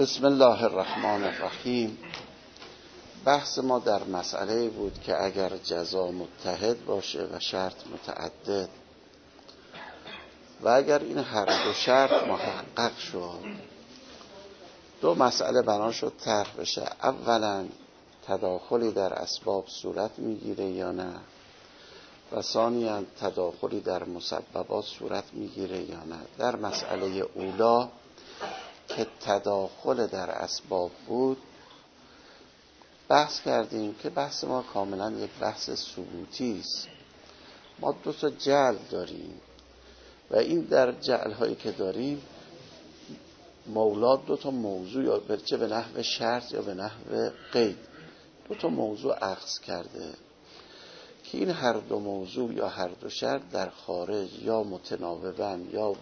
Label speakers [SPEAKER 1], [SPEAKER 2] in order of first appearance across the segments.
[SPEAKER 1] بسم الله الرحمن الرحیم. بحث ما در مسئله بود که اگر جزا متحد باشه و شرط متعدد و اگر این هر دو شرط محقق شد، دو مسئله بنا شد طرح بشه. اولا تداخلی در اسباب صورت میگیره یا نه، و ثانیاً تداخلی در مسببات صورت میگیره یا نه. در مسئله اولا که تداخل در اسباب بود بحث کردیم که بحث ما کاملا یک بحث ثبوتی است. ما دو تا جعل داریم و این در جعل هایی که داریم مولا دو تا موضوع، یا چه به نحو شرط یا به نحو قید، دو تا موضوع اخذ کرده که این هر دو موضوع یا هر دو شرط در خارج یا متناوباً یا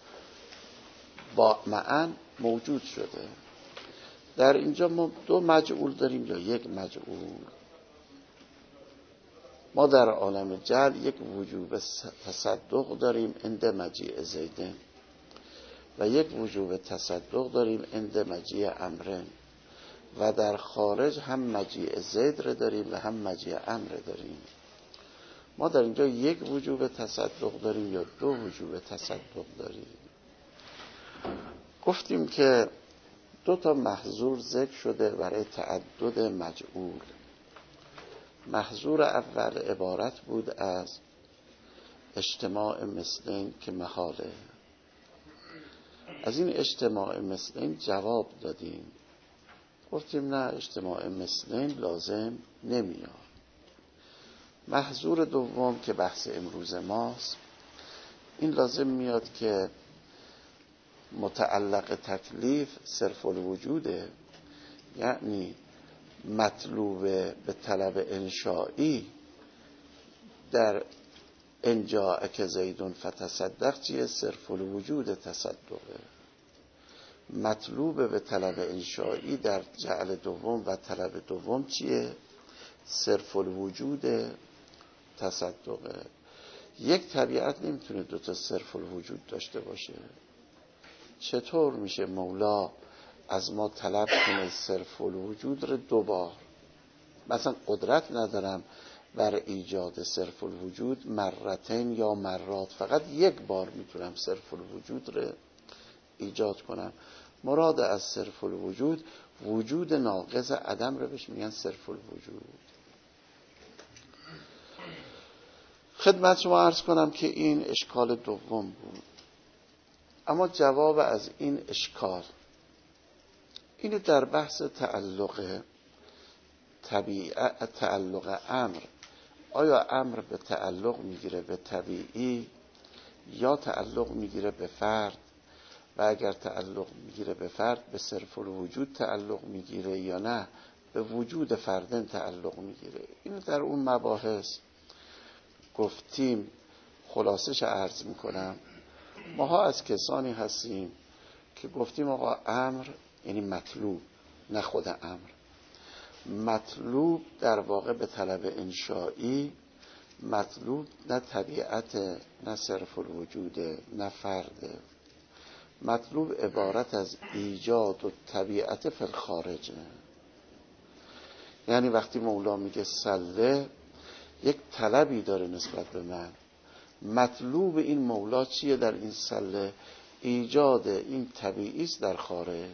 [SPEAKER 1] با معاً موجود شده. در اینجا ما دو مجعول داریم یا یک مجعول. ما در عالم جعل یک وجوب تصدق داریم عند مجیء زیدن و یک وجوب تصدق داریم عند مجیء عمرو، و در خارج هم مجیء زید را داریم و هم مجیء عمرو داریم. ما در اینجا یک وجوب تصدق داریم یا دو وجوب تصدق داریم. گفتیم که دو تا محظور ذکر شده برای تعدد مجعول. محظور اول عبارت بود از اجتماع مثلین که محاله. از این اجتماع مثلین جواب دادیم، گفتیم نه، اجتماع مثلین لازم نمیاد. محظور دوم که بحث امروز ماست، این لازم میاد که متعلق تکلیف صرف الوجوده، یعنی مطلوب به طلب انشایی در انجاءک زیدون فتصدق چیه؟ صرف الوجود تصدقه. مطلوب به طلب انشایی در جعل دوم و طلب دوم چیه؟ صرف الوجود تصدقه. یک طبیعت نمیتونه دوتا صرف الوجود داشته باشه. چطور میشه مولا از ما طلب کنه صرف الوجود رو دوبار؟ مثلا قدرت ندارم بر ایجاد صرف الوجود مرتين یا مرات، فقط یک بار میتونم صرف الوجود رو ایجاد کنم. مراد از صرف الوجود وجود ناقض عدم رو بهش میگن صرف الوجود. خدمت شما عرض کنم که این اشکال دوم بود. اما جواب از این اشکال اینه در بحث تعلق امر، آیا امر به تعلق میگیره به طبیعی یا تعلق میگیره به فرد، و اگر تعلق میگیره به فرد به صرف الوجود تعلق میگیره یا نه به وجود فردن تعلق میگیره. اینو در اون مباحث گفتیم. خلاصش عرض میکنم. ماها از کسانی هستیم که گفتیم آقا امر یعنی مطلوب، نه خود امر. مطلوب در واقع به طلب انشایی، مطلوب نه طبیعت، نه صرف الوجوده، نه فرده. مطلوب عبارت از ایجاد و طبیعت فی الخارجه. یعنی وقتی مولا میگه سله، یک طلبی داره نسبت به من. مطلوب این مولا چیه در این سله؟ ایجاد این طبیعی است در خارج.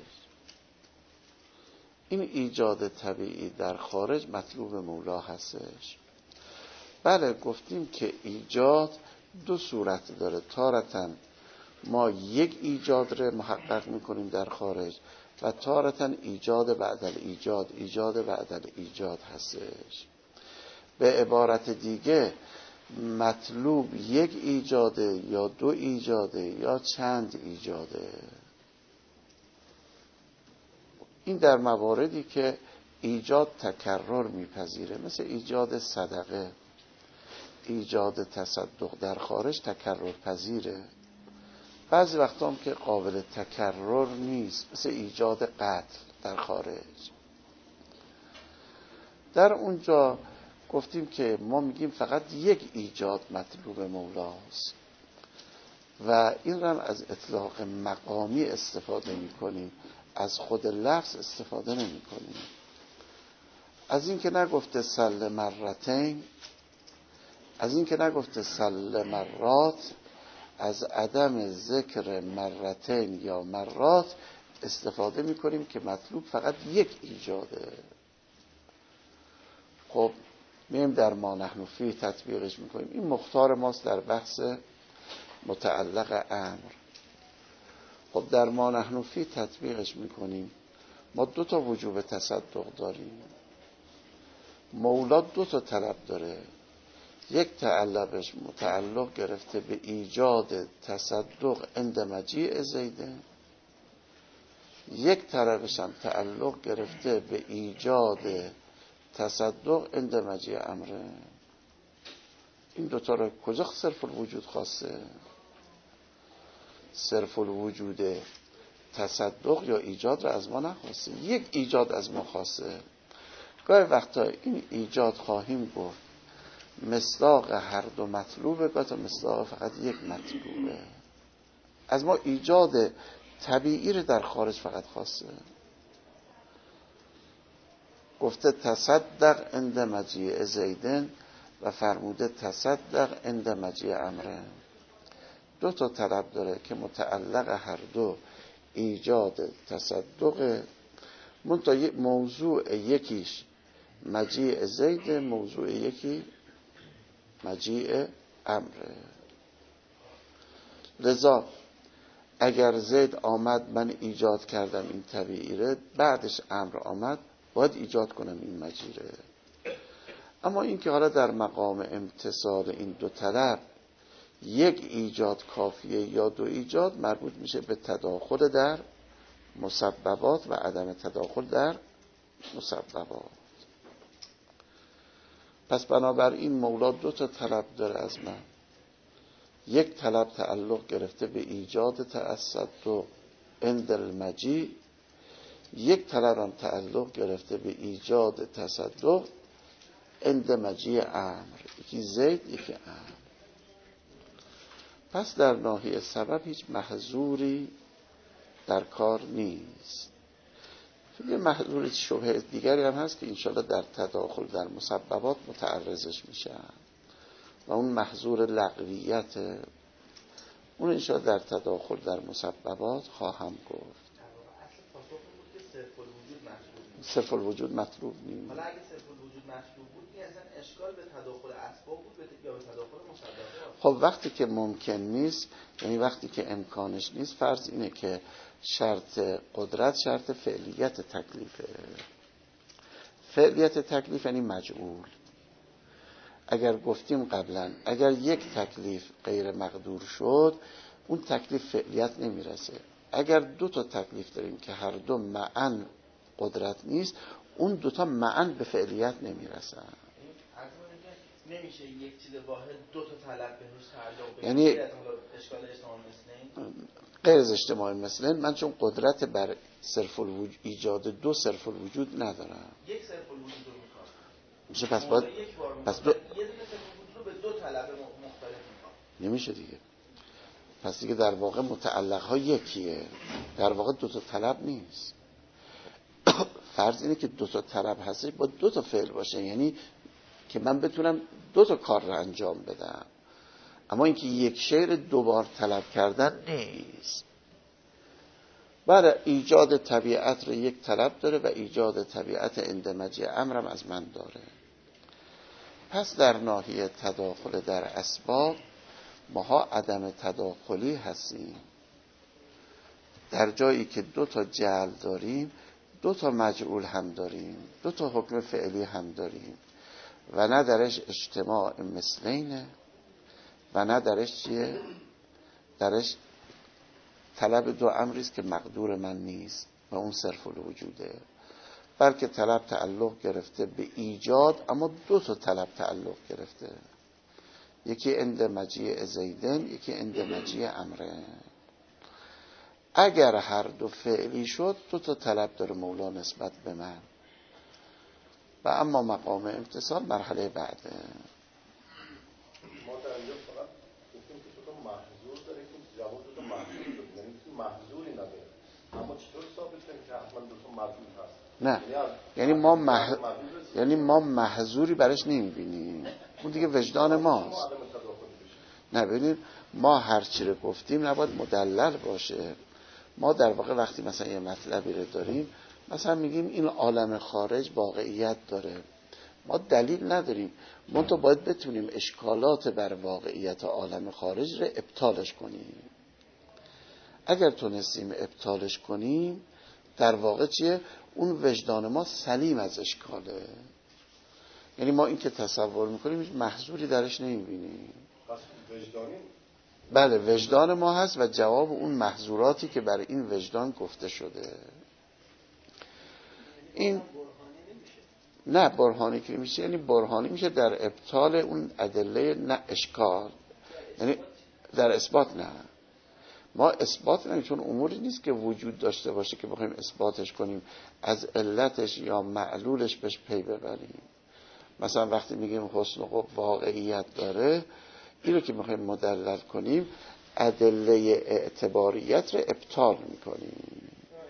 [SPEAKER 1] این ایجاد طبیعی در خارج مطلوب مولا هستش. بله، گفتیم که ایجاد دو صورت داره. تارتاً ما یک ایجاد رو محقق میکنیم در خارج و تارتاً ایجاد بعد الایجاد، ایجاد بعد الایجاد هستش. به عبارت دیگه مطلوب یک ایجاده یا دو ایجاده یا چند ایجاده. این در مواردی که ایجاد تکرر میپذیره، مثل ایجاد صدقه، ایجاد تصدق در خارج تکرر پذیره. بعضی وقتا هم که قابل تکرر نیست، مثل ایجاد قتل در خارج. در اونجا گفتیم که ما میگیم فقط یک ایجاد مطلوب مولاست و این رو از اطلاق مقامی استفاده میکنیم. از خود لفظ استفاده نمی کنیم. از این که نگفته سل مرتین، از این که نگفته سل مرات، از عدم ذکر مرتین یا مرات استفاده می کنیم که مطلوب فقط یک ایجاده. خب میم در ما نحن فیه تطبیقش می کنیم. این مختار ماست در بحث متعلق امر. خب در ما نحن فیه تطبیقش می کنیم. ما 2 تا وجوب تصدق داریم. مولا 2 تا طلب داره. یک متعلق گرفته به ایجاد تصدق عند مجیء زیده، یک طرفش هم تعلق گرفته به ایجاد تصدق عند مجیء امره. این 2 تا رو کجا صرف الوجود خاصه؟ صرف الوجود تصدق یا ایجاد رو از ما نخواسته، یک ایجاد از ما خواسته. گاهی وقتا این ایجاد خواهیم گفت مصداق هر 2 مطلوبه، گاهی مصداق فقط یک مطلوبه. از ما ایجاد طبیعی رو در خارج فقط خواسته. گفته تصدق عند مجیء زیدن و فرموده تصدق عند مجیء امره. 2 تا طلب داره که متعلق هر 2 ایجاد تصدق. موضوع یکیش مجیء زید، موضوع یکی مجیء امره. لذا اگر زید آمد من ایجاد کردم این طبیعی ره، بعدش امر آمد باید ایجاد کنم این مجیره. اما این که حالا در مقام امتصال این 2 طلب یک ایجاد کافیه یا 2 ایجاد، مربوط میشه به تداخل در مسببات و عدم تداخل در مسببات. پس بنابراین مولا 2 تا طلب داره از من. یک طلب تعلق گرفته به ایجاد تصدق عند المجیء، یک طلب هم تعلق گرفته به ایجاد تصدق عند مجیء امر. یکی زید یکی امر. پس در ناحیه سبب هیچ محظوری در کار نیست. یه محظور شبهه دیگری هم هست که انشاءالله در تداخل در مسببات متعرضش میشه و اون محظور لغویت، اون انشاءالله در تداخل در مسببات خواهم گفت. صرف الوجود مطلوب نیست.
[SPEAKER 2] حالا اگه صرف الوجود مطلوب بود این اصلا اشکال به تداخل اسباب بود یا به تداخل مسببات؟
[SPEAKER 1] خب وقتی که ممکن نیست، یعنی وقتی که امکانش نیست، فرض اینه که شرط قدرت شرط فعلیت تکلیفه. فعلیت تکلیف یعنی مجعول. اگر گفتیم قبلا اگر یک تکلیف غیر مقدور شد اون تکلیف فعلیت نمیرسه. اگر 2 تا تکلیف داریم که هر 2 معاً قدرت نیست، اون 2 تا معاً به فعلیت نمیرسن.
[SPEAKER 2] نمیشه یک چیز واحد 2 تا طلب بهش تعلق بده.
[SPEAKER 1] یعنی
[SPEAKER 2] اشکال اجتماع مثلین
[SPEAKER 1] غیر از اجتماع مثلین من چون قدرت بر صرف الوجود ایجاد 2 صرف الوجود ندارم.
[SPEAKER 2] یک صرف الوجود رو میخواد.
[SPEAKER 1] میشه پس باید
[SPEAKER 2] یه دونه صرف الوجود رو به 2 طلب مختلف میخواد.
[SPEAKER 1] نمیشه دیگه. پس دیگه در واقع متعلق ها یکیه، در واقع 2 تا طلب نیست. فرض اینه که 2 تا طلب هستش با 2 تا فعل باشه، یعنی که من بتونم 2 تا کار رو انجام بدم. اما اینکه یک شی رو 2 بار طلب کردن نیست. برای ایجاد طبیعت رو یک طلب داره و ایجاد طبیعت عند مجیء امرم از من داره. پس در ناحیه تداخل در اسباب ماها عدم تداخلی هستیم. در جایی که 2 تا جعل داریم 2 تا مجعول هم داریم، 2 تا حکم فعلی هم داریم و نه درش اجتماع مثلینه و نه درش چیه؟ درش طلب 2 امریست که مقدور من نیست و اون صرف الوجوده، بلکه طلب تعلق گرفته به ایجاد، اما 2 تا طلب تعلق گرفته، یکی عند مجیء زیدن یکی عند مجیء امره. اگر هر 2 فعلی شد 2 تا طلب داره مولا نسبت به من و اما مقام امتصال مرحله بعده.
[SPEAKER 3] ما در اینجا فقط گفتیم که 2 تا محظور داره که جواب 2 تا محظور داره، یعنی محظوری نداره. اما چطور ثابت کنیم
[SPEAKER 1] نه یعنی ما محظوری برش نمیبینیم، اون دیگه وجدان ماست. نه ببینید، ما هر چی رو گفتیم نباید مدلل باشه. ما در واقع وقتی مثلا یه مطلبی رو داریم، مثلا میگیم این عالم خارج واقعیت داره، ما دلیل نداریم، منتها باید بتونیم اشکالات بر واقعیت عالم خارج رو ابطالش کنیم. اگر تونستیم ابطالش کنیم، در واقع چیه؟ اون وجدان ما سلیم از اشکاله. یعنی ما این که تصور میکنیم هیچ محظوری درش نمیبینیم. بله، وجدان ما هست و جواب اون محظوراتی که برای این وجدان گفته شده. این نه برهانی که میشه، یعنی برهانی میشه در ابطال اون ادله، نه اشکال، یعنی در اثبات نه. ما اثبات نمیم، چون اموری نیست که وجود داشته باشه که بخوایم اثباتش کنیم، از علتش یا معلولش بهش پی ببریم. مثلا وقتی میگیم حسن و واقعیت داره، این رو که میخوایم مدلل کنیم، ادله اعتباریت رو ابطال میکنیم.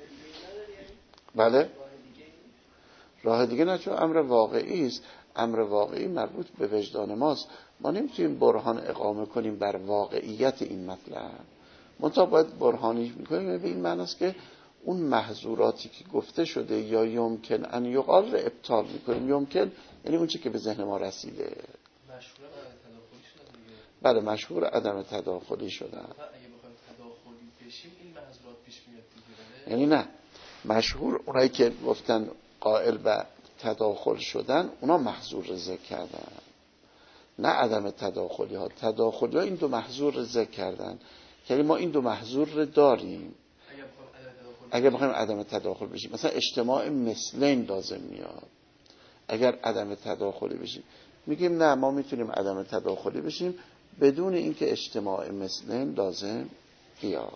[SPEAKER 1] بله، راه دیگه نه، چون امر واقعی است. امر واقعی مربوط به وجدان ماست. ما نمیتونیم برهان اقامه کنیم بر واقعیت این مطلب، منتها باید برهانی میکنیم به این معنی است که اون محظوراتی که گفته شده یا یمکن ان یقال رو ابطال میکنیم. یمکن یعنی اون چی که به ذهن ما رسیده.
[SPEAKER 4] مشهور عدم تداخلی شدن دیگه.
[SPEAKER 1] بله، مشهور عدم تداخلی شدن.
[SPEAKER 4] اگه بخوایم تداخلی بشیم این محظورات پیش میاد دیگه.
[SPEAKER 1] یعنی نه، مشهور اونایی که گفتن قائل به تداخل شدن، اونا محظور رو ذکر کردن، نه عدم تداخلی ها. تداخلی ها این دو محظور رو ذکر کردن، یعنی ما این دو محظور رو داریم. اگر بخوایم عدم تداخل بشیم، مثلا اجتماع مثلین لازم میاد. اگر عدم تداخلی بشیم، میگیم نه، ما میتونیم عدم تداخلی بشیم بدون اینکه اجتماع مثلین لازم بیاد.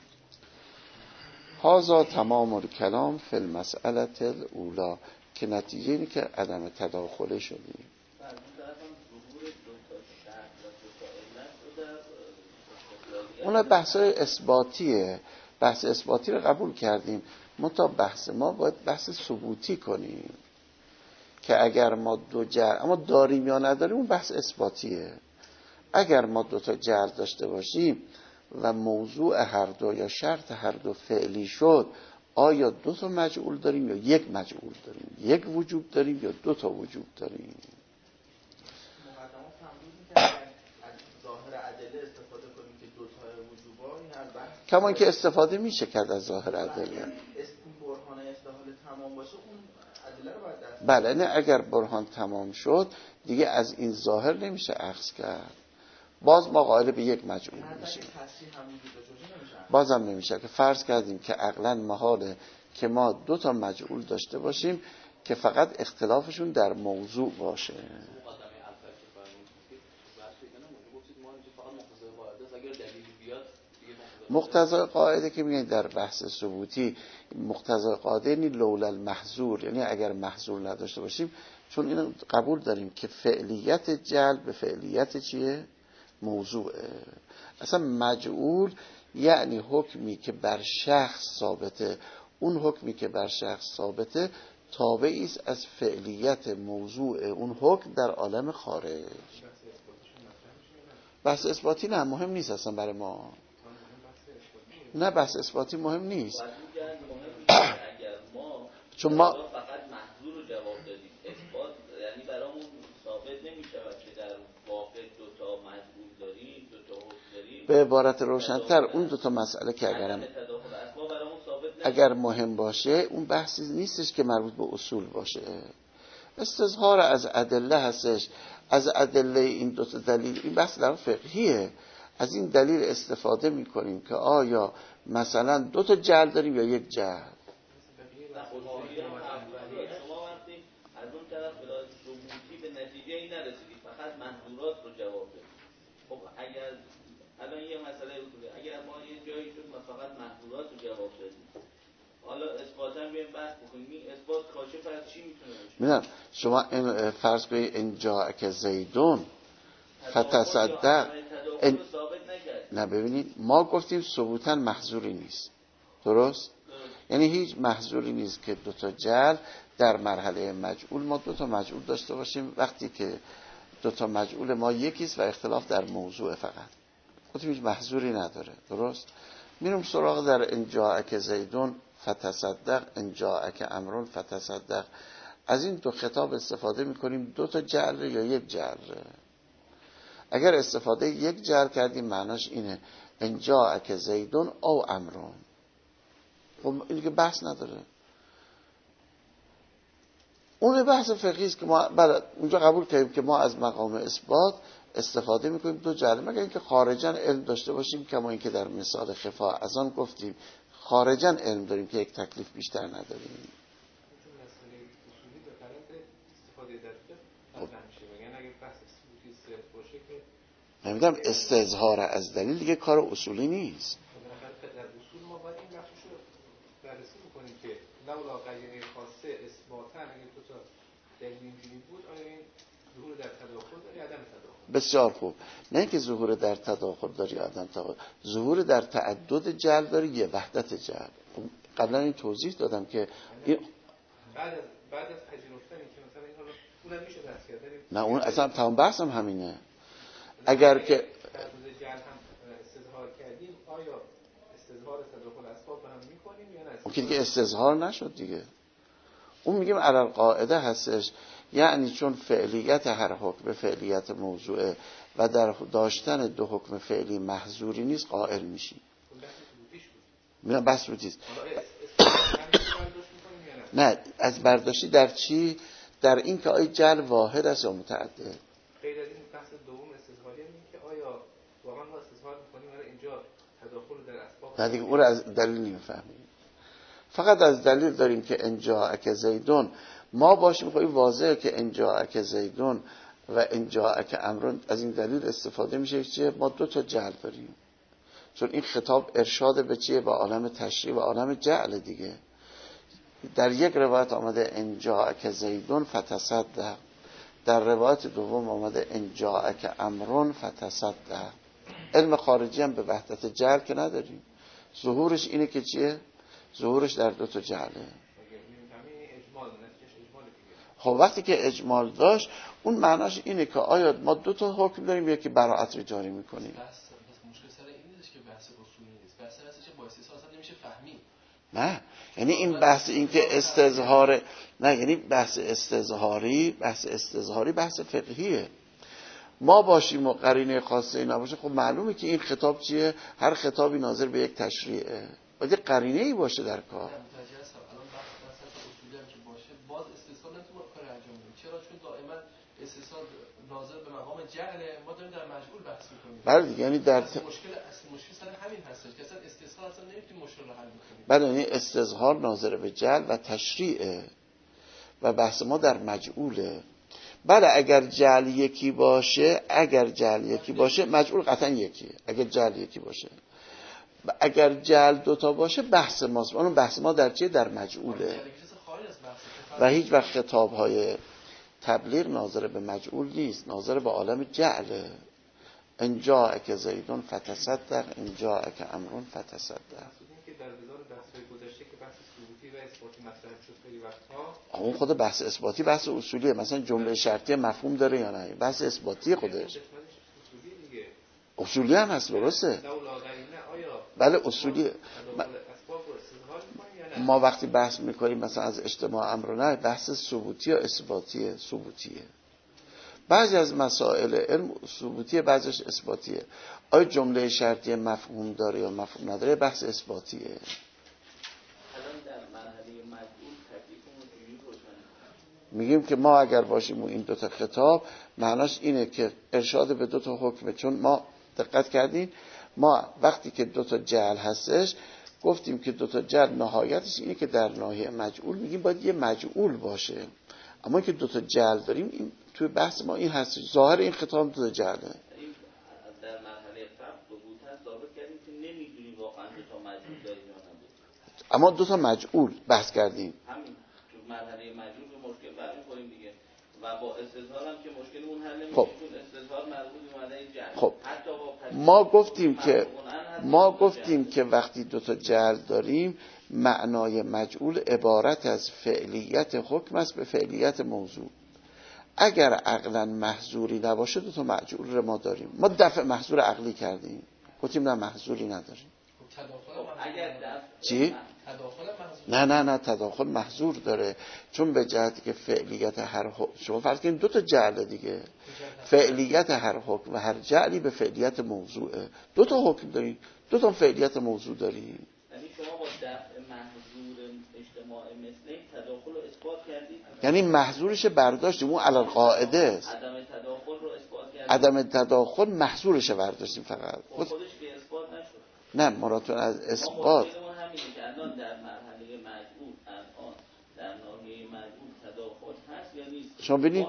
[SPEAKER 1] هذا تمام الکلام فی المسئله الاولی، که نتیجه اینه که عدم تداخلی شدیم. اون بحثای اثباتیه، بحث اثباتی رو قبول کردیم، منتها بحث ما باید بحث ثبوتی کنیم که اگر ما دو جعل، اما داریم یا نداریم، اون بحث اثباتیه. اگر ما دو تا جعل داشته باشیم و موضوع هر دو یا شرط هر دو فعلی شد، آیا دو تا مجعول داریم یا یک مجعول داریم، یک وجوب داریم یا دو تا وجوب داریم.
[SPEAKER 2] مقدمات تمرین که از ظاهر ادله استفاده کنیم که دو تا وجوبا، این از بحث
[SPEAKER 1] کمان که استفاده میشه کرد از ظاهر ادله.
[SPEAKER 2] برهان استحال تمام باشه، اون ادله رو باید دست.
[SPEAKER 1] بله، نه، اگر برهان تمام شد دیگه از این ظاهر نمیشه اخذ کرد، باز ما قائل به یک مجعول میشیم. بازم نمیشه که فرض کردیم که عقلاً محاله که ما دو تا مجعول داشته باشیم که فقط اختلافشون در موضوع باشه. مقتضای قاعده که میگن در بحث ثبوتی، مقتضای قاعده یعنی لولا المحظور، یعنی اگر محظور نداشته باشیم، چون اینو قبول داریم که فعلیت جعل به فعلیت چیه؟ موضوعه. اصلا مجعول یعنی حکمی که بر شخص ثابته، اون حکمی که بر شخص ثابته تابعی است از فعلیت موضوع اون حکم در عالم خارج. بحث اثباتی نه، مهم نیست اصلا برای ما. نه، بحث اثباتی مهم نیست. چون ما
[SPEAKER 5] فقط محظور رو جواب دادیم، اثبات یعنی برامون ثابت نمیشه که در واقع دو تا مجهول داریم، دو تا حکم داریم.
[SPEAKER 1] به عبارت روشن‌تر، اون دو تا مسئله که اگر مهم باشه، اون بحثی نیستش که مربوط به اصول باشه، استظهار از ادله هستش. از ادله این دو تا دلیل، این بحث در فقهیه، از این دلیل استفاده میکنیم که آیا مثلا دو تا جعل داریم یا یک جعل.
[SPEAKER 5] شما وقتی از اون طرف بلاد ثبوتی به نتیجه ای نرسیدید، فقط منظورات رو جواب بدید. خب اگر الان یه مسئله بکنید، اگر ما یه جایی شد ما فقط منظورات رو جواب بدیم، حالا اثباتاً بیایم بحث بکنیم این اثبات کاشف از چی میتونه باشه؟
[SPEAKER 1] میدونم شما این فرض کنید اینجا که زیدون فتصدق نه، ببینید ما گفتیم ثبوتاً محظوری نیست، درست؟ یعنی هیچ محظوری نیست که دو تا جعل در مرحله مجعول ما دو تا مجعول داشته باشیم وقتی که دو تا مجعول ما یکیست و اختلاف در موضوع فقط. گفتیم هیچ محظوری نداره. درست؟ میرم سراغ در ان جاءک زیدون فتصدق ان جاءک امرون فتصدق. از این دو خطاب استفاده میکنیم دو تا جعل یا یک جعل. اگر استفاده یک جعل کردیم معناش اینه ان جاءک زیدون او امرون. خب این که بحث نداره. اون بحث فقهی است که ما اونجا قبول کردیم که ما از مقام اثبات استفاده میکنیم دو جعل، مگر اینکه خارجاً علم داشته باشیم، کما اینکه در مثال خفا از آن گفتیم خارجاً علم داریم که یک تکلیف بیشتر نداریم. نمیدونم استظهار از دلیل دیگه کار اصولی نیست.
[SPEAKER 3] در اصول ما باید این بخشش رو بررسی میکنیم که لولا قرینه خاصه اثباتا اگه دو تا دلیل اینجوری بود آیا این ظهور در تداخل داره یا عدم تداخل؟
[SPEAKER 1] بسیار خوب. نه اینکه ظهور در تداخل داره یا عدم تداخل، ظهور در تعدد جعل داره یا وحدت جعل. قبلا این توضیح دادم که این
[SPEAKER 3] بعد از پذیرفتن که مثلا این رو اونم میشه بحث کرد.
[SPEAKER 1] نه اون اصلا تمام بحثم همینه. اگر که
[SPEAKER 3] تعدد جعل هم استظهار کردیم آیا استظهار تداخل اسباب رو هم میکنیم یا نه؟
[SPEAKER 1] اون که استظهار نشد دیگه. اون میگیم علی القاعده هستش، یعنی چون فعلیت هر حکم فعلیت موضوعه و در داشتن دو حکم فعلی محظوری نیست قائل میشیم. میگم بس رو چیز نه از برداشتی در چی؟ در این که آیا جعل واحد است یا متعدد.
[SPEAKER 3] غیر از این بحث دوم استظهاری اینه که آیا واقعا ما استظهار میکنیم یا اینجا تداخل در اسباب.
[SPEAKER 1] نه دیگه اون رو از دلیل نمیفهمیم، فقط از دلیل داریم که ان جاءک زیدون ما باشیم. خب واضحه که ان جاءک زیدون و ان جاءک امرون از این دلیل استفاده میشه که ما دو تا جعل داریم، چون این خطاب ارشاد به چیه؟ به عالم تشریع و عالم جعل دیگه. در یک روایت آمده ان جاءک زیدون فتصدق، در روایت دوم آمده ان جاءک امرون فتصدق. علم خارجی هم به وحدت جعل که نداریم. ظهورش اینه که چیه؟ ظهورش در دو تا جعله. خب وقتی که اجمال داشت اون معناش اینه که آیا ما دو تا حکم داریم یا که براءت رو جاری میکنیم.
[SPEAKER 4] بس مشکل سر این نیست که بحث اصولی نیست، بحث هستش که با استثناء اصلا نمیشه فهمید.
[SPEAKER 1] نه یعنی این بحث این که استظهار، نه یعنی بحث استظهاری بحث فقهیه. ما باشیم و قرینه خاصه ای نباشه، خب معلومه که این خطاب چیه؟ هر خطابی ناظر به یک تشریعه، باید یک قرینه ای باشه در کار.
[SPEAKER 4] الان بحث اصولی هم که باشه باز استثناء نمیتونه کار انجام بده. چرا؟ چون دائما استثناء ناظر به مقام جعله، ما داریم در مجهول بحث می‌کنیم.
[SPEAKER 1] بله دیگه، یعنی در
[SPEAKER 4] مشکل سر همین هستش که اصلا استثناء اصلا نمیتونیم مشکل رو حل کنیم.
[SPEAKER 1] بله یعنی استظهار ناظر به جعل و تشریعه و بحث ما در مجعوله. بله اگر جعل یکی باشه، مجعول قطعا یکیه. اگر جعل یکی باشه، اگر جعل دوتا باشه بحث ماست. اون بحث ما در چیه؟ در مجعوله. و هیچ وقت خطاب‌های تبلیغ ناظر به مجعول نیست، ناظر به عالم جعله. ان جاءک زیدون فتصدق ان جاءک امرون فتصدق.
[SPEAKER 3] که در بزار بحث‌های گذشته که بحث ثبوتی و اثباتی مطرح شد خیلی وقت‌ها،
[SPEAKER 1] اون خود بحث اثباتی بحث اصولیه. مثلا جمله شرطی مفهوم داره یا نه، بحث اثباتی خودش اصولی هم هست. درسته؟ بله اصولیه. ما وقتی بحث میکنیم مثلا از اجتماع امر و نهی، بحث ثبوتی یا اثباتیه؟ ثبوتیه. بعضی از مسائل علم ثبوتیه، بعضیش اثباتیه. آیا جمله شرطی مفهوم داره یا مفهوم نداره؟ بحث اثباتیه.
[SPEAKER 5] الان در مرحله مجهول تکلیفمون چجوری روشن؟
[SPEAKER 1] میگیم که ما اگر باشیم و این دوتا خطاب معناش اینه که ارشاد به دوتا حکمه. چون ما دقت کردین ما وقتی که دوتا جعل هستش گفتیم که دوتا جعل نهایتش اینه که در ناحیه مجعول میگیم باید یه مجعول باشه. اما که دوتا جعل داریم این توی بحث ما این هست. ظاهر این خطاب دوتا جعله.
[SPEAKER 5] در مرحله فرق ثبوت هست ثابت کردیم که نمیدونیم واقعا دوتا مجعول داریم یا نه.
[SPEAKER 1] اما دوتا مجعول بحث کردیم.
[SPEAKER 5] همین تو مرحله مجعول به مشکل برمی‌خوریم دیگه و با استظهار هم که مشکلمون حل نمیشه.
[SPEAKER 1] خب.
[SPEAKER 5] چون استظهار مربوط به مرحله جعل.
[SPEAKER 1] خب
[SPEAKER 5] حتی با
[SPEAKER 1] ما گفتیم که ما گفتیم که وقتی دو تا جعل داریم معنای مجعول عبارت از فعلیت حکم است به فعلیت موضوع. اگر عقلا محظوری نباشه دو تا مجعول رو ما داریم. ما دفع محظور عقلی کردیم، گفتیم نه محظوری نداریم. چی؟ نه تداخل محظور داره، چون به جهتی که فعلیت هر حکم، شما فرض کنید دو تا جعل دیگه، فعلیت هر حکم و هر جعلی به فعلیت موضوعه. دو تا حکم داریم، دو تا فعلیت موضوع داریم.
[SPEAKER 5] یعنی شما با دفع محظور اجتماع مثلی تداخل رو اثبات کردید،
[SPEAKER 1] یعنی محظورش برداشتیم، اون علی القاعده است.
[SPEAKER 5] عدم تداخل رو اثبات کردید.
[SPEAKER 1] عدم تداخل محظورش برداشتیم فقط.
[SPEAKER 5] خودش که اثبات نشد.
[SPEAKER 1] نه مرادتون از اثبات
[SPEAKER 5] ما همینه که الان در مرحله مجعول، الان در ناحیه مجعول تداخل هست یا نیست.
[SPEAKER 1] شما ببینید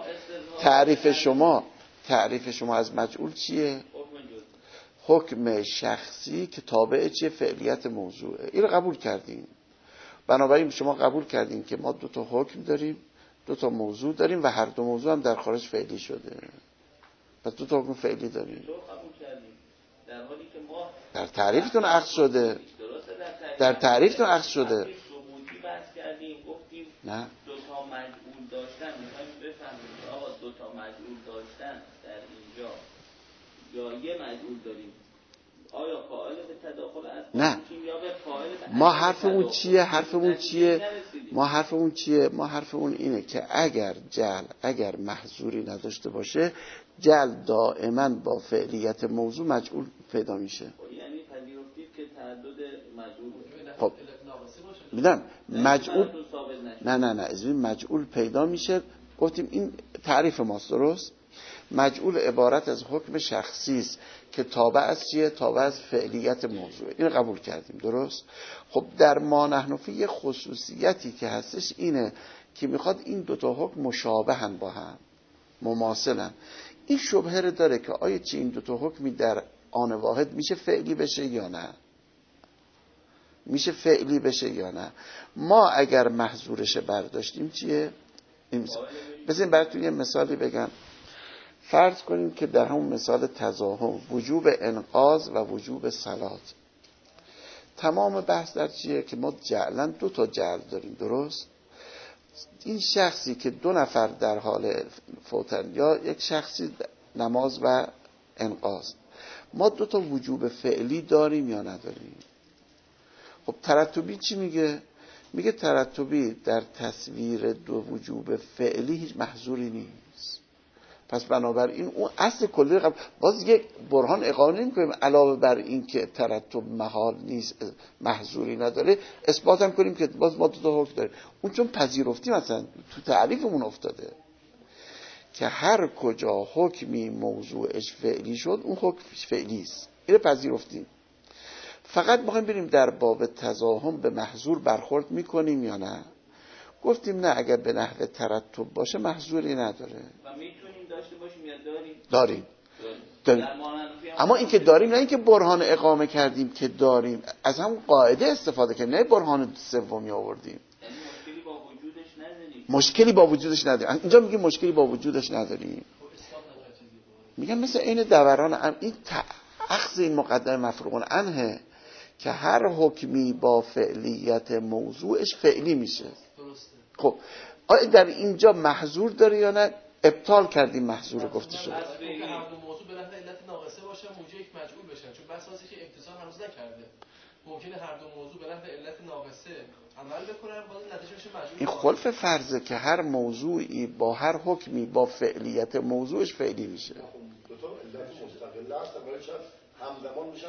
[SPEAKER 1] تعریف شما از مجعول چیه؟ حکم شخصی که تابع چیه؟ فعلیت موضوعه. این رو قبول کردیم. بنابراین شما قبول کردیم که ما دو تا حکم داریم، دو تا موضوع داریم و هر دو موضوع هم در خارج فعلی شده. پس دو تا حکم فعلی داریم.
[SPEAKER 5] در حالی که ما
[SPEAKER 1] در تعریفتون عکس شده. در تعریفتون عکس شده.
[SPEAKER 5] ثبوتی بحث کردیم، گفتیم
[SPEAKER 1] نه
[SPEAKER 5] دو تا مجعول داشتن، میخوایم بفهمیم که آقا دو تا مجعول داشتن در اینجا یا یه مجعول داریم، آیا قائل به تداخل از
[SPEAKER 1] نه.
[SPEAKER 5] یا به قائل به
[SPEAKER 1] ما حرفمون چیه؟ ما حرفمون اینه که اگر جعل اگر محظوری نداشته باشه، جعل دائما با فعلیت موضوع مجعول پیدا میشه.
[SPEAKER 5] یعنی پذیرفتید که تعدد مجعول
[SPEAKER 1] خب میدونم مجعول نه از این مجعول پیدا میشه. گفتیم این تعریف ماست، درست؟ مجعول عبارت از حکم شخصی است که تابع از چیه؟ تابع از فعلیت موضوع. این قبول کردیم، درست؟ خب در ما نحن فی یه خصوصیتی که هستش اینه که میخواد این دوتا حکم مشابهن با هم، مماثلن. این شبهه داره که آیا چی این دوتا حکمی در آن واحد میشه فعلی بشه یا نه؟ میشه فعلی بشه یا نه؟ ما اگر محظورش برداشتیم چیه؟ بذاریم براتون یه مثالی بگم. فرض کنیم که در همون مثال تزاحم وجوب انقاذ و وجوب صلات، تمام بحث در چیه؟ که ما جعلا دو تا جعل داریم، درست؟ این شخصی که دو نفر در حال فوتن یا یک شخصی نماز و انقاذ، ما دو تا وجوب فعلی داریم یا نداریم؟ خب ترتبی چی میگه؟ میگه ترتبی در تصویر دو وجوب فعلی هیچ محظوری نیست. پس بنابراین اون اصل کلی باز یک برهان اقامه نمی‌کنیم علاوه بر این که ترتب محال نیست، محظوری نداره، اثبات هم کنیم که باز ما دو تا حکم داریم. اون چون پذیرفتیم مثلا تو تعریفمون افتاده که هر کجا حکمی موضوعش فعلی شد اون حکم فعلی است. اینو پذیرفتیم. فقط می‌خوایم بریم در باب تزاحم به محظور برخورد می‌کنیم یا نه؟ گفتیم نه، اگر به نحو ترتب باشه محظوری نداره.
[SPEAKER 5] و میتونیم داشته باشیم یا
[SPEAKER 1] داریم. اما این که داریم نه اینکه برهان اقامه کردیم که داریم، از همون قاعده استفاده کردیم، نه برهان سومی آوردیم.
[SPEAKER 5] یعنی مشکلی با وجودش نداریم.
[SPEAKER 1] مشکلی با وجودش نداریم. اینجا میگیم مشکلی با وجودش نداریم. میگم مثل این دوران این اخذ این مقدمه مفروغ عنه که هر حکمی با فعلیت موضوعش فعلی میشه. خب آیا در اینجا محظور داره یا نه؟ ابطال کردیم محظور گفته شده.
[SPEAKER 4] هر دو موضوع به نحو علت ناقصه باشه موجب یک مجعول بشن، چون بحث واسه که اتصال هنوز نکرده. ممکنه هر دو موضوع به نحو علت ناقصه عمل بکنن باز نتیجه بشه مجعول. این
[SPEAKER 1] خلف فرضه که هر موضوعی با هر حکمی با فعلیت موضوعش فعلی میشه.
[SPEAKER 6] دو تا علت مستقله هست ولی شاید همزمان میشن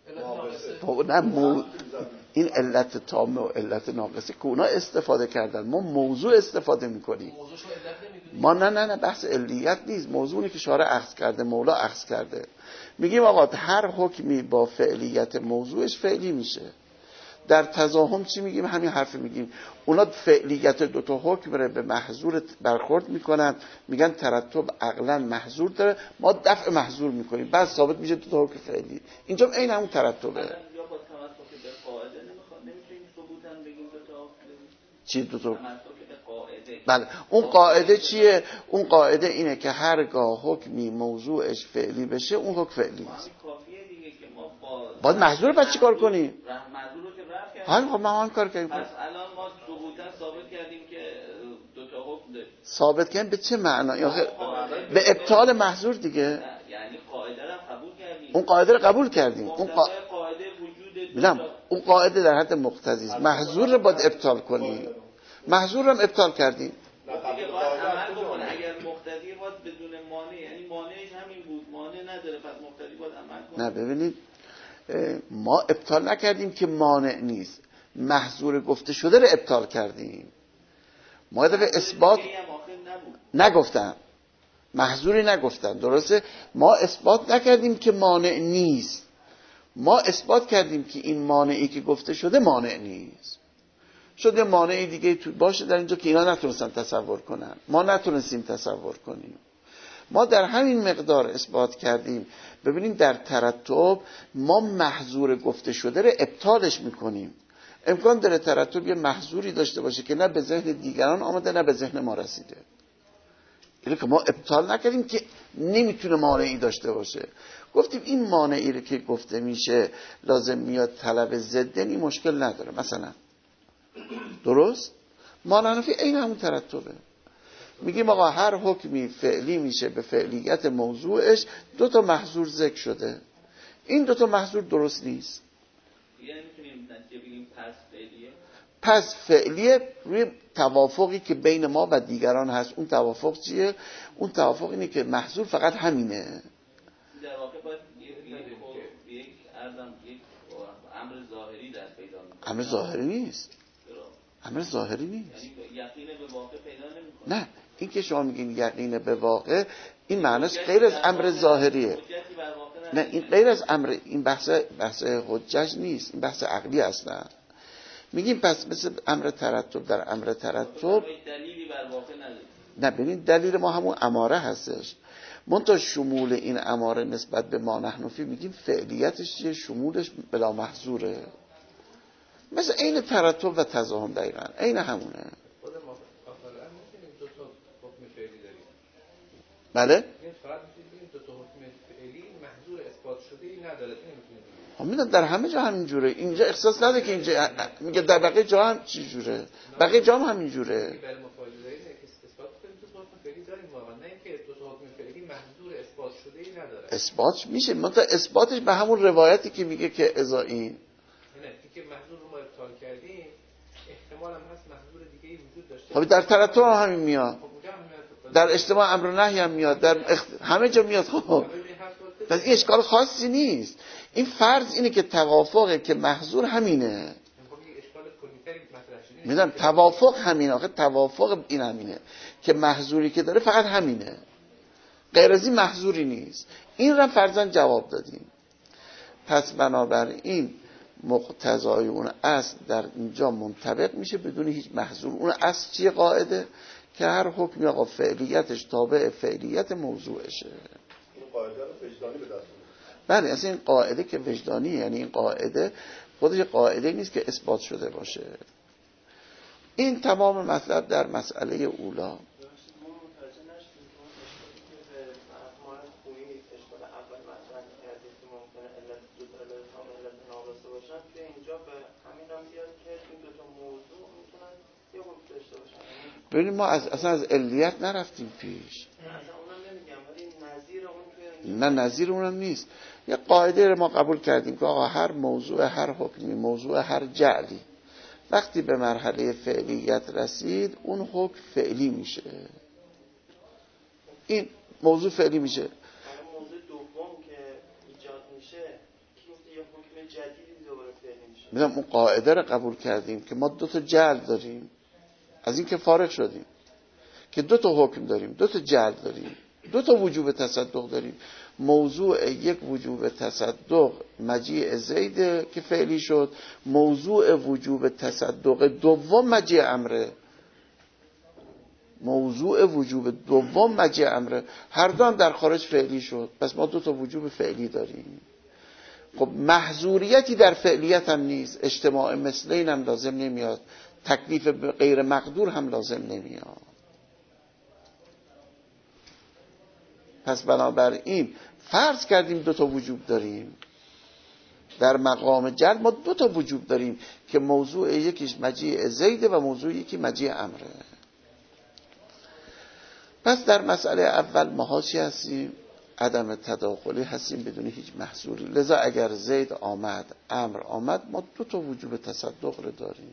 [SPEAKER 1] این علت تامه و علت ناقصه که اونا استفاده کردن، ما موضوع استفاده میکنیم. ما نه بحث علیت نیست، موضوعی که شارع اخذ کرده، مولا اخذ کرده. میگیم آقا هر حکمی با فعلیت موضوعش فعلی میشه. در تزاحم چی میگیم؟ همین حرف میگیم. اونا فعلیت دو تا حکم رو به محظور برخورد میکنن، میگن ترتب عقلا محظور داره، ما دفع محظور میکنیم، بعد ثابت میشه دو تا حکم فعلی. اینجا عین همون ترتبه. چی دو تا؟ بله اون قاعده چیه؟ اون قاعده اینه که هرگاه حکمی موضوعش فعلی بشه اون حکم فعلی است.
[SPEAKER 5] کافیه دیگه که ما با
[SPEAKER 1] باید محظور بعد چیکار کنیم؟
[SPEAKER 5] محظور رو که رفع کردیم.
[SPEAKER 1] حالا خب ما هم کار کردیم.
[SPEAKER 5] پس الان ما ثبوتا ثابت کردیم که دو تا حکم داریم.
[SPEAKER 1] ثابت کردیم به چه معنا؟ به ابطال محظور دیگه.
[SPEAKER 5] یعنی قاعده رو قبول کردیم.
[SPEAKER 1] اون قاعده رو قبول کردیم.
[SPEAKER 5] قاعده وجود
[SPEAKER 1] اون قاعده در حد مقتضی است. محظور رو باید ابطال کنیم. محظور رو هم ابطال کردیم.
[SPEAKER 5] اگه باید عمل بکنه، اگر مقتضی باید بدون مانع، یعنی مانعش همین بود، مانع نداره، پس مقتضی باید عمل کنه.
[SPEAKER 1] نه ببینید ما ابطال نکردیم که مانع نیست، محظور گفته شده رو ابطال کردیم. ما دفعه اثبات نگفتم، محظوری نگفتم، درسته؟ ما اثبات نکردیم که مانع نیست، ما اثبات کردیم که این مانعی که گفته شده مانع نیست. شده مانعی دیگه باشه در اینجا که اینا نتونستن تصور کنن، ما نتونستیم تصور کنیم. ما در همین مقدار اثبات کردیم. ببینیم در ترتب ما محظور گفته شده رو ابطالش میکنیم. امکان داره ترتب یه محظوری داشته باشه که نه به ذهن دیگران آمده نه به ذهن ما رسیده. یعنی که ما ابطال نکردیم که نمیتونه مانعی داشته باشه. گفتیم این مانعی رو که گفته میشه لازم میاد طلب ضدنی مشکل نداره. مثلا درست؟ مانعنفی این همون ترتبه. میگیم آقا هر حکمی فعلی میشه به فعلیت موضوعش دو تا محظور ذکر شده. این دو تا محظور درست نیست.
[SPEAKER 5] یعنی میتونیم نتیجه بگیم پس فعلیه؟
[SPEAKER 1] پس فعلیه روی توافقی که بین ما و دیگران هست. اون توافق چیه؟ اون توافق اینه که محظور فقط همینه.
[SPEAKER 5] در واقع باید یک امر ظاهری در پیدا میکنه.
[SPEAKER 1] امر ظاهری نیست. امر ظاهری نیست.
[SPEAKER 5] یعنی یقین به واقع پیدا نمیکنه.
[SPEAKER 1] نه، این که شما میگین یقین به واقع این معناش غیر از امر ظاهریه. نه این غیر از امر، این بحث حجج نیست، این بحث عقلی اصلا. میگیم پس مثل امر ترتب، در امر ترتب
[SPEAKER 5] دلیلی بر واقع نداره.
[SPEAKER 1] نه ببین دلیل ما همون اماره هستش. منتها شمول این اماره نسبت به ما نحنفی میگیم فعلیتش چیه؟ شمولش بلا محظوره. مثل عین ترتب و تضاهم دقیقا عین همونه.
[SPEAKER 3] خود ما آخرا میتونیم دو تا حکم فعلی داریم.
[SPEAKER 1] بله؟
[SPEAKER 3] این فقط میتونیم دو تا حکم فعلی محظور اثبات شده ای نداره. نمیتونیم.
[SPEAKER 1] میدونم در همه جا همین جوره. اینجا احساس نده که اینجا میگه در بقیه جا هم چی جوره. بقیه جا هم همین جوره.
[SPEAKER 3] برای مفاهیم داریم که اثبات کنیم دو تا حکم فعلی داریم واقعا، نه اینکه دو تا حکم فعلی محظور اثبات شده ای نداره.
[SPEAKER 1] اثبات میشه، منتها اثباتش به همون روایتی که میگه که اذا این
[SPEAKER 3] که محظور رو ما ابطال کردیم احتمال هم هست محظور دیگه وجود داشته.
[SPEAKER 1] خب در ترتب هم همین میاد، در اجتماع امر و نهی هم میاد، در همه جا میاد. خب پس این اشکال خاصی نیست. این فرض اینه که توافقه که محظور همینه. میدونم توافق همینه. آخه توافق این همینه که محظوری که داره فقط همینه، غیر از این محظوری نیست. این را فرضاً جواب دادیم. پس بنابراین مقتضای اون اصل در اینجا منطبق میشه بدون هیچ محظور. اون اصل چیه؟ قاعده که هر حکمی آقا فعلیتش تابع فعلیت موضوعشه.
[SPEAKER 6] این قاعده رو وجدانی به دست میاره.
[SPEAKER 1] بله اصلا این قاعده که وجدانی، یعنی این قاعده خودش قاعده نیست که اثبات شده باشه. این تمام مطلب در مسئله اولا. ببینید ما اصلا از علیت نرفتیم پیش. نه نظیر اونم نیست. یه قاعده رو ما قبول کردیم که آقا هر موضوع هر حکمی، موضوع هر جعلی وقتی به مرحله فعلیت رسید اون حکم فعلی میشه. این موضوع فعلی میشه.
[SPEAKER 2] موضوع دوم که ایجاد میشه که یه حکم جدیدی دوباره فعلی میشه.
[SPEAKER 1] میگم اون قاعده رو قبول کردیم که ما دو تا جعل داریم، از این که فارغ شدیم که دو تا حکم داریم، دو تا جعل داریم، دو تا وجوب تصدق داریم. موضوع یک وجوب تصدق مجیع زید که فعلی شد، موضوع وجوب تصدق دوم مجیع امره. موضوع وجوب دوم مجیع امره، هر دو هم در خارج فعلی شد. پس ما دو تا وجوب فعلی داریم. خب محظوریتی در فعلیت هم نیست، اجتماع مثلین هم لازم نمیاد، تکلیف غیر مقدور هم لازم نمیاد. پس بنابراین فرض کردیم دو تا وجوب داریم. در مقام جلب ما دو تا وجوب داریم که موضوع یکیش مجیء زیده و موضوع یکی مجیء امره. پس در مسئله اول ما چی هستیم؟ عدم تداخلی هستیم بدون هیچ محصوری. لذا اگر زید آمد امر آمد ما دو تا وجوب تصدق رو داریم.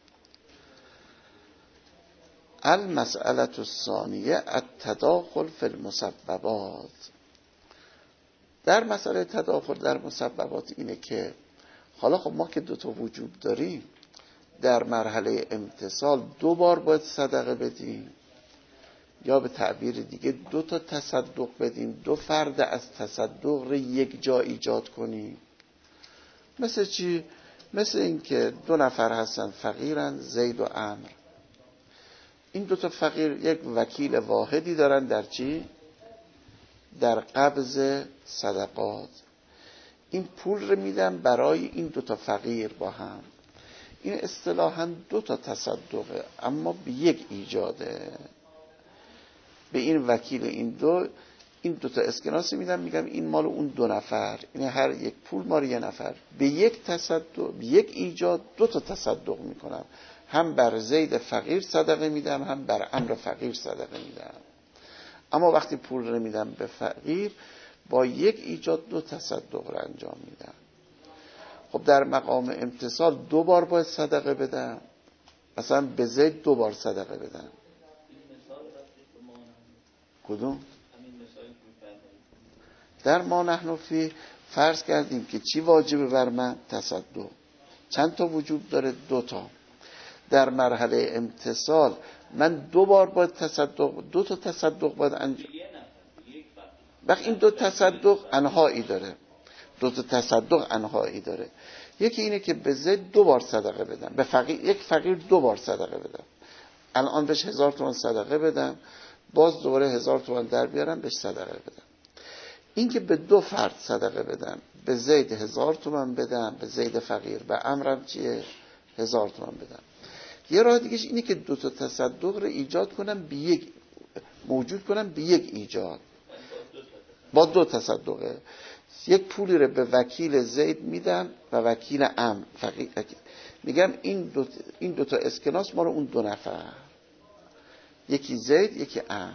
[SPEAKER 1] المسئله الثانیه التداخل فی المسببات. در مسئله تداخل در مسببات اینه که حالا خب ما که دو تا وجوب داریم در مرحله امتصال 2 بار باید صدقه بدیم یا به تعبیر دیگه 2 تا تصدق بدیم، 2 فرد از تصدق رو یک جا ایجاد کنیم. مثل چی؟ مثل این که 2 نفر هستن فقیرن، زید و عمرو. این 2 تا فقیر یک وکیل واحدی دارن در چی؟ در قبض صدقات. این پول رو میدن برای این 2 تا فقیر با هم. این اصطلاحاً 2 تا تصدقه اما به یک ایجاده. به این وکیل این 2 تا اسکناسی میدن، میگم این مال اون 2 نفر، این هر یک پول مال 1 نفر. به یک تصدق، به یک ایجاد 2 تا تصدق میکنم. هم بر زید فقیر صدقه میدم، هم بر عمرو فقیر صدقه میدم. اما وقتی پول رو میدم به فقیر با یک ایجاد 2 تصدق رو انجام میدم. خب در مقام امتصال 2 بار باید صدقه بدم، مثلا به زید 2 بار صدقه بدم. کدوم؟ در ما نحن فی فرض کردیم که چی واجبه بر من؟ تصدق. چند تا وجوب داره؟ 2 تا. در مرحله امتصال من 2 بار باید تصدق، 2 تا تصدق باید انجام. وقت این 2 تصدق انواعی داره. 2 تا تصدق انواعی داره. یکی اینه که به زید 2 بار صدقه بدم، به فقیر، یک فقیر 2 بار صدقه بدم. الان بهش 1000 تومان صدقه بدم، باز دوباره 1000 تومان در بیارم بهش صدقه بدم. این که به 2 فرد صدقه بدم، به زید 1000 تومان بدم، به زید فقیر، به عمرم چیه 1000 تومان بدم. یه راه دیگهش اینه که 2 تا تصدق رو ایجاد کنم، به یک موجود کنم، به یک ایجاد با 2 تصدقه. یک پولی رو به وکیل زید میدم و وکیل عمرو فقیر، میگم این 2 تا اسکناس ما رو اون 2 نفر، یکی زید یکی عمرو.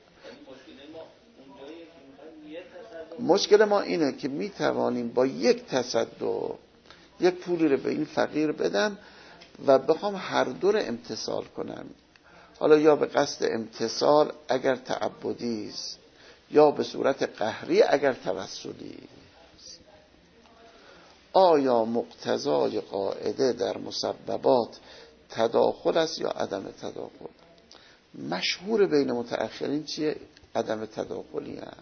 [SPEAKER 1] مشکل ما اینه که میتوانیم با یک تصدق یک پولی رو به این فقیر بدم و بخوام هر دو رو امتصال کنم، حالا یا به قصد امتصال اگر تعبدی است یا به صورت قهری اگر توسلی. آیا مقتضای قاعده در مسببات تداخل است یا عدم تداخل؟ مشهور بین متأخرین چیه؟ عدم تداخلی هست.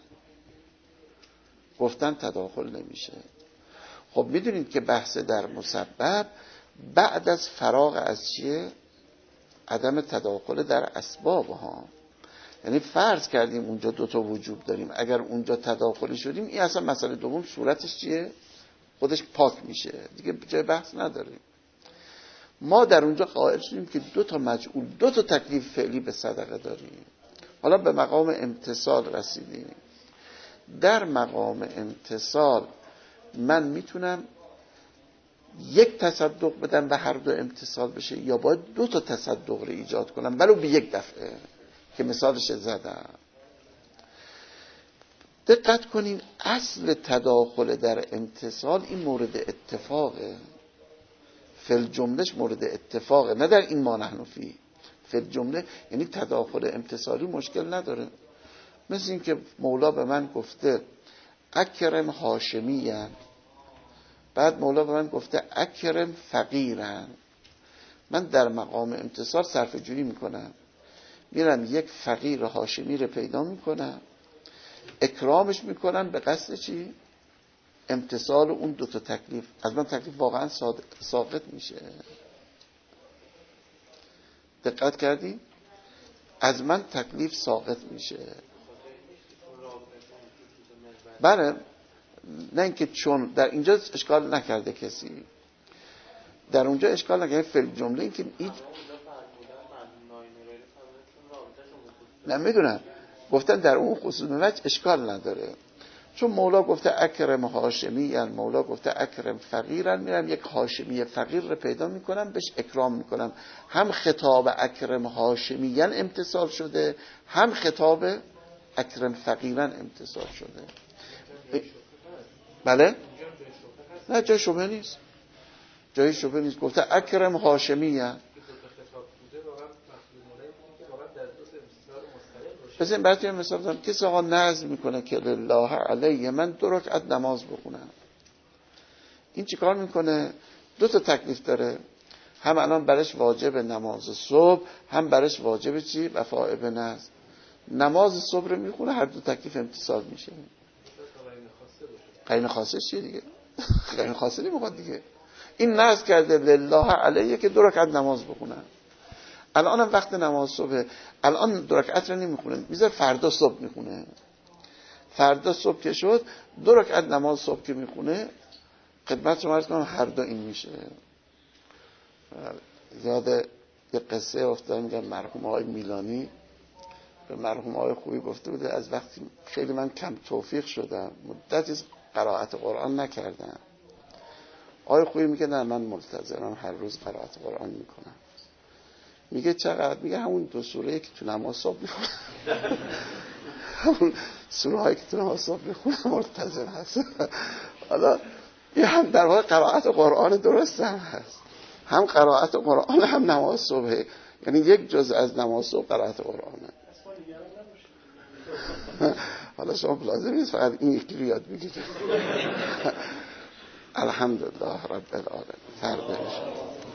[SPEAKER 1] گفتن تداخل نمیشه. خب میدونید که بحث در مسبب بعد از فراغ از چیه؟ عدم تداخل در اسباب ها. یعنی فرض کردیم اونجا 2 تا وجوب داریم، اگر اونجا تداخلی شدیم این اصلا مسئله دوم صورتش چیه؟ خودش پاک میشه دیگه، جای بحث نداریم. ما در اونجا قائل شدیم که 2 تا مجعول، 2 تا تکلیف فعلی به صدقه داریم. حالا به مقام امتصال رسیدیم. در مقام امتصال من میتونم یک تصدق بدم و هر دو امتصال بشه، یا باید 2 تا تصدق رو ایجاد کنم ولو به یک دفعه که مثالش زدم. دقت کنین اصل تداخل در امتصال این مورد اتفاقه، فل جملهش مورد اتفاقه، نه در این ما نحن فی. فل جمله یعنی تداخل امتصالی مشکل نداره. مثل این که مولا به من گفته اکرم هاشمیان، بعد مولا به من گفته اکرم فقیرن. من در مقام امتصال صرف جویی میکنم، میرم یک فقیر هاشمی رو پیدا میکنم، اکرامش میکنم به قصد چی؟ امتصال اون 2 تا تکلیف. از من تکلیف واقعا ساقط میشه. دقت کردی؟ از من تکلیف ساقط میشه. بله، نه اینکه چون در اینجا اشکال نکرده کسی، در اونجا اشکال نکرده فعل جمله، این که این نه میدونم گفتن در اون خصوص وجه اشکال نداره، چون مولا گفته اکرم هاشمی، مولا گفته اکرم فقیرن، میرم یک هاشمی فقیر رو پیدا میکنم بهش اکرام میکنم. هم خطاب اکرم هاشمیان امتصال شده، هم خطاب اکرم فقیرن امتصال شده. بله؟ نه جای شبهه نیست، جای شبهه نیست. گفته اکرم هاشمیان. بزنین براتون مثال بزنم. کسی آقا نظر میکنه که لله علیه من 2 رکعت نماز بخونم، این چیکار میکنه؟ 2 تا تکلیف داره، هم الان برش واجب نماز صبح، هم برش واجب چی؟ وفاء به نذر. نماز صبح رو میخونه، هر 2 تکلیف امتصال میشه. قرین خاصه چیه دیگه؟ قرین خاصه نمیخواد دیگه. این نذر کرده لله علیه که 2 رکعت نماز بخونم. الان هم وقت نماز صبح، الان 2 رکعت رو نمیخونه، میذاره فردا صبح میخونه. فردا صبح که شد 2 رکعت نماز صبح که میخونه، خدمت شما عرض کنم هر 2 این میشه. یاد یه قصه افتاد، میگم مرحوم آقای میلانی به مرحوم آقای خویی گفته بوده از وقتی خیلی من کم توفیق شدم، مدتی قرائت قرآن نکردم. آقای خویی میگه نه من ملتزمم، هر روز قرائت قرآن میکنم. میگه چقدر؟ میگه همون 2 سوره که تو نماز صبح میخونم، همون سوره هایی که تو نماز صبح میخونم ملتزم هست. حالا این هم در واقع قرائت قرآن درست هم هست، هم قرائت قرآن هم نماز صبح، یعنی یک جزء از نماز صبح قرائت قرآنه. حالا شما لازم نیست فقط این یکی رو یاد بگیرید. الحمدلله رب العالمین. فردا